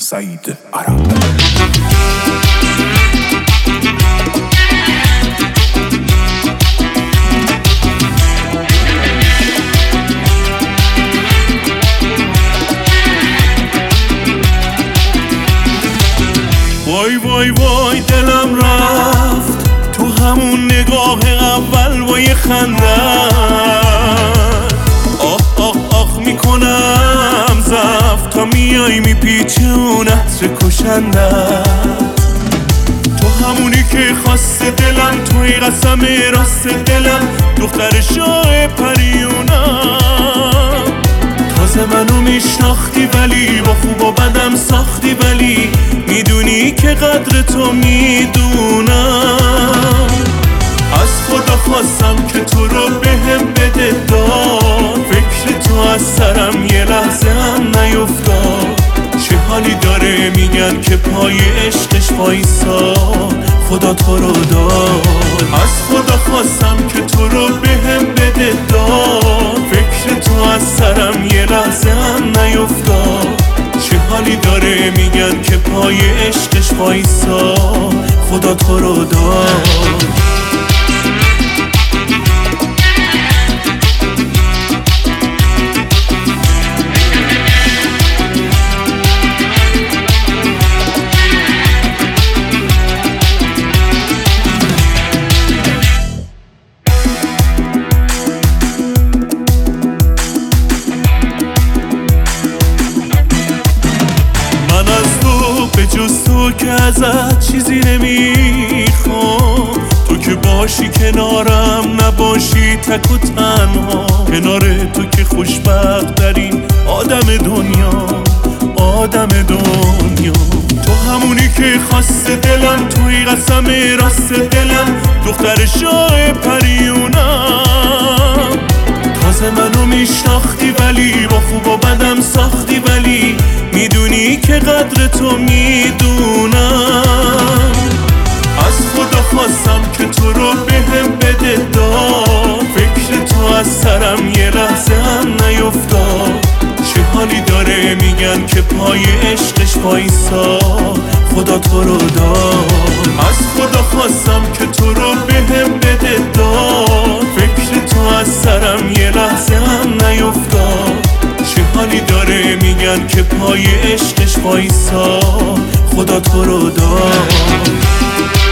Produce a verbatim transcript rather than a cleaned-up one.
سعید عرب. وای وای وای دلم رفت تو همون نگاه اول با یه خنده. آه آه آه میکنم زفت تا میای میپیچونت کشنده. تو همونی که خواسته دلم، توی قسم راست دلم، دختر شاه پریونم. تازه منو میشناختی ولی با خوب و بدم ساختی، ولی میدونی که قدر تو میدونم. از خدا خواستم که تو رو بهم بده داد، فکر تو از سرم یه لحظه هم نیفتاد. چه حالی داره میگن که پای عشقش وایساد، خدا تو رو داد. از خدا خواستم که تو رو بهم بده داد، فکر تو از سرم یه لحظه هم نیفتاد. چه حالی داره میگن که پای عشقش وایساد، خدا تو رو داد. به جز تو که ازت چیزی نمیخوام، تو که باشی کنارم، نباشی تک و تنها. کنار تو که خوشبخت ترین آدم دنیا، آدم دنیا. تو همونی که خواسته دلم، توی قسم راست دلم، دختر شاه پریونم. تازه منو میشناختی ولی با خوب و بدم ساختی، ولی میدونی که قدر تو میدونم. از خدا خواستم که تو رو بهم بده داد، فکر تو از سرم یه لحظه هم نیفتاد. چه حالی داره میگن که پای عشقش وایساد، خدا تو رو داد. از خدا خواستم که تو رو بهم بده داد، فکر تو از سرم یه لحظه هم نیفتاد. چه حالی داره میگن که پای عشقش وایساد، خدا تو رو داد.